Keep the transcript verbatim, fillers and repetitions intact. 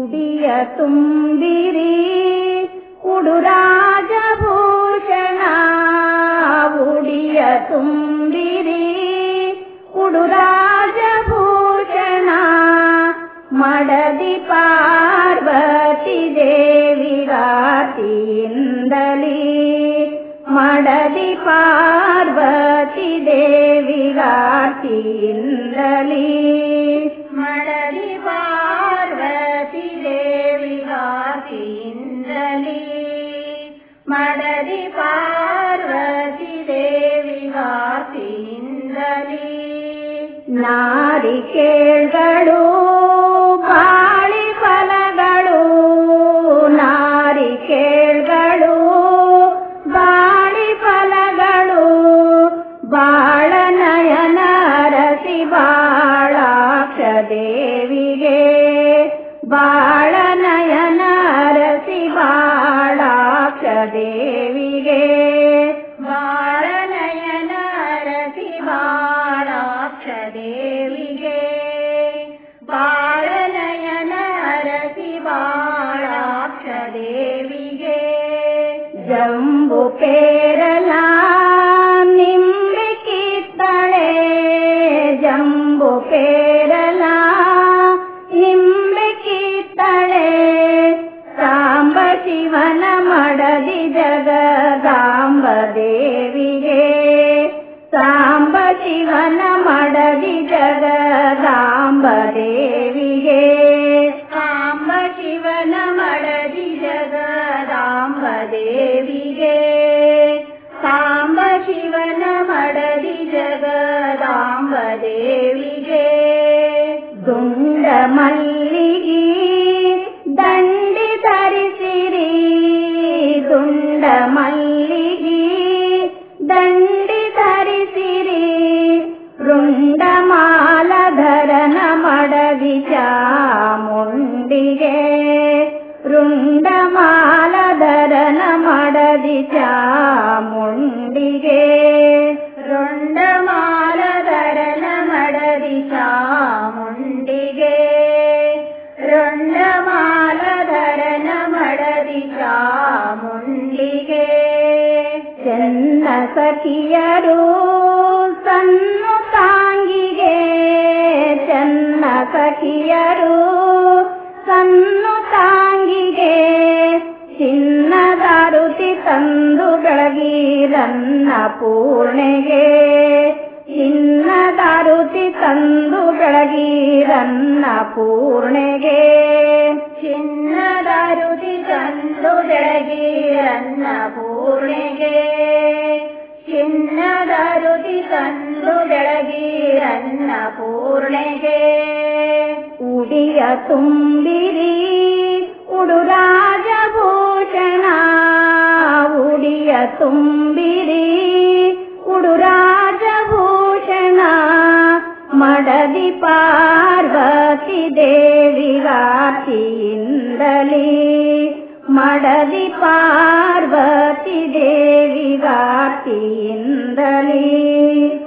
ಉಡಿಯ ತುಂಬಿರಿ ಉಡು ರಾಜಭೂಷಣ ಉಡಿಯ ತುಂಬಿರಿ ಉಡು ರಾಜಭೂಷಣ ಮಡದಿ ಪಾರ್ವತಿ ದೇವಿಗಾತಿಯಿಂದಲೀ ಮಡದಿ ಪಾರ್ವತಿ ದೇವಿಗಾತಿಯಿಂದಲೀ ಮಡದಿ ಪಾರ್ವತಿ ದೇವಿಗಾತಿಯಿಂದಲೀ ಮಡದಿ ಪಾರ್ವತಿ ದೇವಿಗಾತಿಯಿಂದಲೀ ನಾರಿಕೇಳ್ಗಳು ಬಾಳಿ ಫಲಗಳು ನಾರಿಕೇಳ್ಗಳು ಬಾಳಿ ಫಲಗಳು ಬಾಳನಯನ ಅರಸಿ ಬಾಳಾಕ್ಷ ದೇವಿಗೆ ಬಾಳನಯನ ಅರಸಿ ಬಾಳಾಕ್ಷ ದೇವಿಗೆ ಬಾಳನಯನ ಅರಸಿ ಬಾಳಾಕ್ಷ ದೇವಿಗೆ ಬಾಳನಯನ ಅರಸಿ ಬಾಳಾಕ್ಷ ದೇವಿಗೆ ಜಂಬು ಪೇರಲ ನಿಂಬೆ ಕಿತ್ತಳೆ ಜಂಬು ಪೇರಲ ನಿಂಬೆ ಕಿತ್ತಳೆ ಸಾಂಬ ಶಿವನ ಮಡದಿ ಜಗದಾಂಬ ದೇವಿಗೆ ಸಾಂಬ ಶಿವನ ಮಡದಿ ಜಗದಾಂಬ ದೇವಿಗೆ ಸಾಂಬ ಶಿವನ ಮಡದಿ ಜಗದಾಂಬ ದೇವಿಗೆ ಸಾಂಬ ಶಿವನ ಮಡದಿ ಜಗದಾಂಬ ದೇವಿಗೆ ದುಂಡ ಮಲ್ಲಿಗೆ ದಂಡಿ ಧರಿಸಿರಿ ದುಂಡ ಮಲ್ಲಿಗೆ ದಂಡಿ ಧರಿಸಿರಿ ರುಂಡಮಾಲಧರನ ಮಡದಿ ಚಾಮುಂಡಿಗೆ ರುಂಡಮಾಲಧರನ ಮಡದಿ ಚಾಮುಂಡಿಗೆ ರುಂಡಮಾಲಧರನ ಮಡದಿ ಚಾಮುಂಡಿಗೆ ರುಂಡಮಾಲಧರನ ಮಡದಿ ಚಾಮುಂಡಿಗೆ ಚೆನ್ನ ಸಖಿಯರು ಸನ್ನು ತಾಂಗಿಗೆ ಚೆನ್ನ ಸಖಿಯರು ಸನ್ನು ತಾಂಗಿಗೆ ಚಿನ್ನದಾರುತಿ ತಂದು ಬೆಳಗಿರನ್ನ ಪೂರ್ಣೆಗೆ ಚಿನ್ನದಾರುತಿ ತಂದು ಬೆಳಗಿರನ್ನ ಪೂರ್ಣೆಗೆ ಚಿನ್ನದಾರುತಿ ತಂದು ಬೆಳಗಿರನ್ನ ಪೂರ್ಣೆಗೆ ಚಿನ್ನದಾರುತಿ ತಂದು ಬೆಳಗಿರನ್ನ ಪೂರ್ಣೆಗೆ ಉಡಿಯ ತುಂಬಿರಿ ಉಡು ರಾಜಭೂಷಣ ಉಡಿಯ ತುಂಬಿರಿ ಉಡು ರಾಜಭೂಷಣ ಮಡದಿ ಪಾರ್ವತಿ ದೇವಿಗಾತಿಯಿಂದಲೀ ಮಡದಿ ಪಾರ್ವತಿ ದೇವಿಗಾತಿಯಿಂದಲೀ